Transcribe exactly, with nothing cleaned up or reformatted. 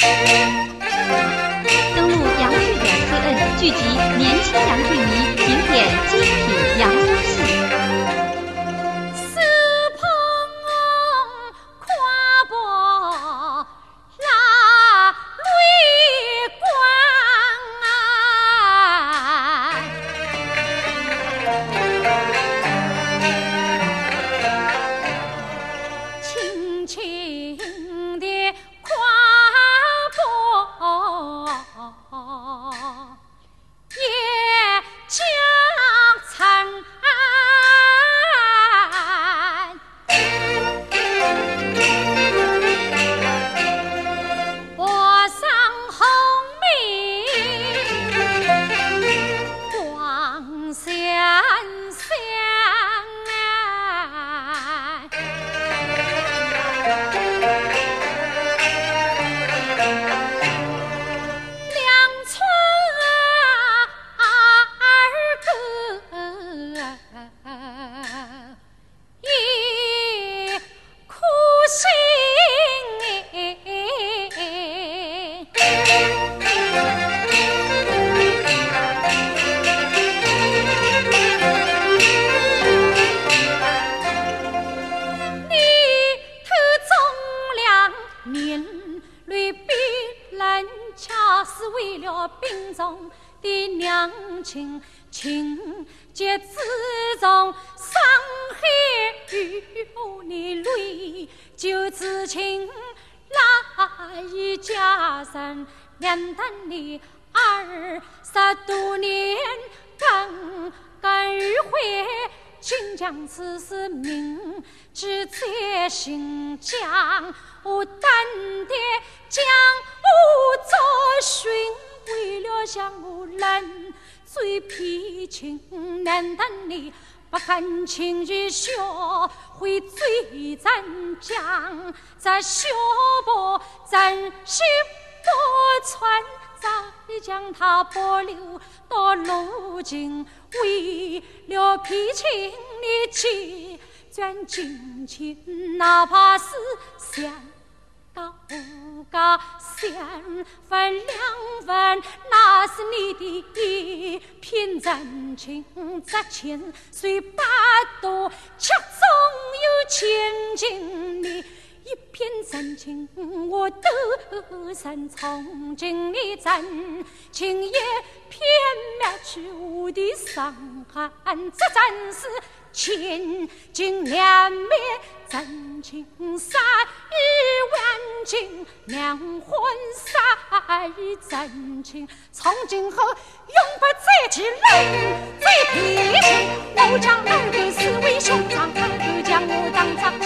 登录杨剧点 C N， 聚集年轻杨剧迷，评点精品杨宗戏。 情节之中，伤害有你泪，就知情来一家人，两担你二十多年，刚刚日回，请将此事明知在心将，我担的将我找寻，为了向我人最皮情，难道你不甘情欲学会最战将，在修补真心不传，再将它保留到如今，为了皮情你去转进去，哪怕是想高高相分两分，那是你的一片真情，这千岁八度却总有千金，你一片真情我都曾从今你真情也偏灭去我的伤痕，这真是千金两面真情三日万金，两婚三日真情，从今后永不再提人最脾气，我将二哥视为兄长，二哥将我当长